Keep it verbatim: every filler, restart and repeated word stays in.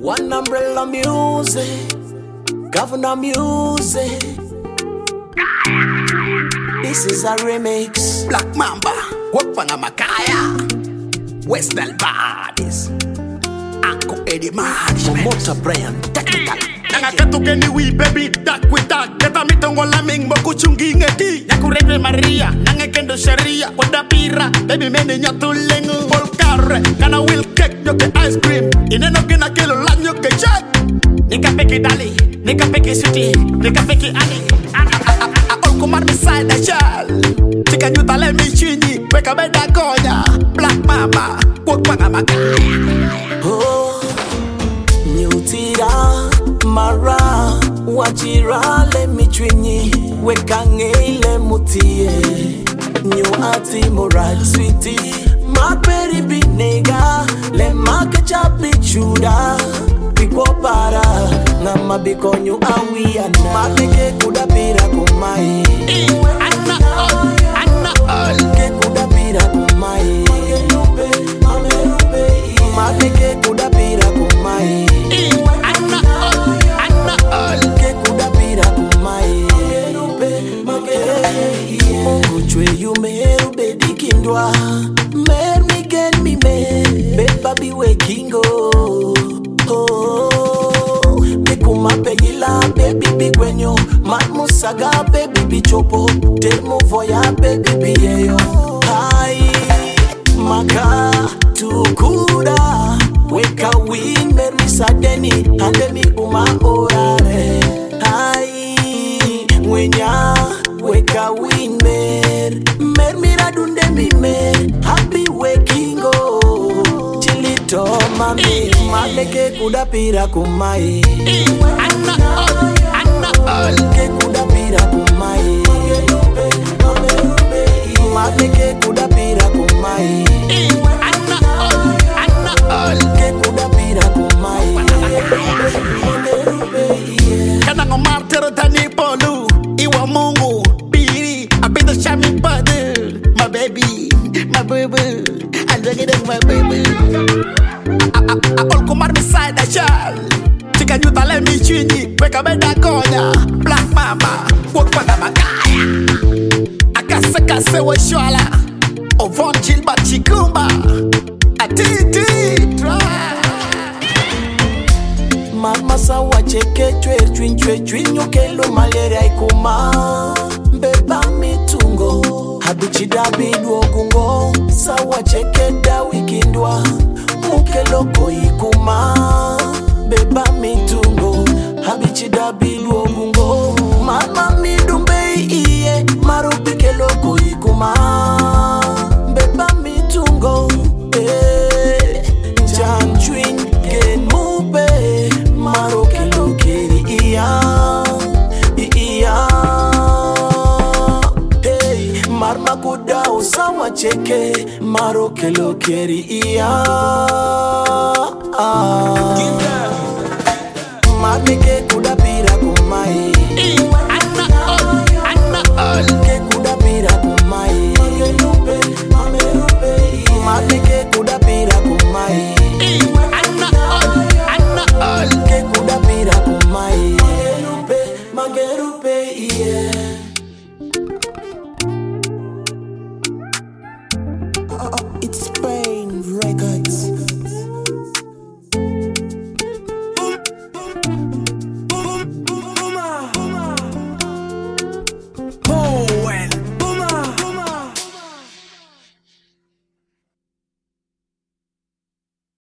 One umbrella music, governor music. This is a remix. Black Mamba, Wapanga Makaya, West Del Badis, Uncle Eddie Marsh, Motor Brian, technical. Nanga katuke ni we baby, tak with tak. Keta mitongo laming boku chungi ngeti. Nyakurebe Maria, nanga kendo sharia. Wada pira, baby mene nyatulengu. Polkare, kana will cake nyoke ice cream. Ineno kina kilo la nyoke jack. Nika peki dali, nika peki sweetie, nika peki ani. All kumar beside the shell. Tika nyuta le mi chini, weka beda konya. Black Mamba, Wapanga Makaya. Oh, nyutira. Mara, wachira le michwinyi, wekange ile mutie. New ati moral sweetie, my berry be nega, le make chapi chuda. Pipo para, na mabiko nyu awiana. Mabike kuda pira kumai. Anna all, Anna all. Ke kuda pira kumai. Mabike kuda pira kumai. Chwe you meru be dikindwa mer mi gen mi me be babi we kingo oh be kuma pegila baby big wenyo mat musaga baby bichopo demo voya baby biyeyo hai maka tukuda weka win mer mi sadeni ande mi uma orare hai wenya weka win mer mer miradunde mi mer happy waking oh chilito mami maleke kuda pira kumai Anna all, Anna all. ke kuda pira kumai maleke kuda pira kumai Anna all, Anna all. ke kuda pira kumai Kana ngomar terotani polu iwa mungu biri abita shami badu my baby my baby I look at my baby I all kumar beside the shell tika nyuta le mi chini weka beda konya Black Mamba Wapanga Makaya akase kase wa shwala ovon jilba chikumba atiti try Mama sawa cheke chwe chwin chwe chwin kelo malaria ikuma Beba mitungo Habichida bidu ogungo Sawa cheke da wikindwa Mukeloko ikuma Beba mitungo Habichida bidu ogungo Mama midumbe iye Marupi keloko ikuma Beba mitungo Eh Jan chwin gen mube Maro kelo keri iya iya hey marma kuda usawa cheke maro kelo keri iya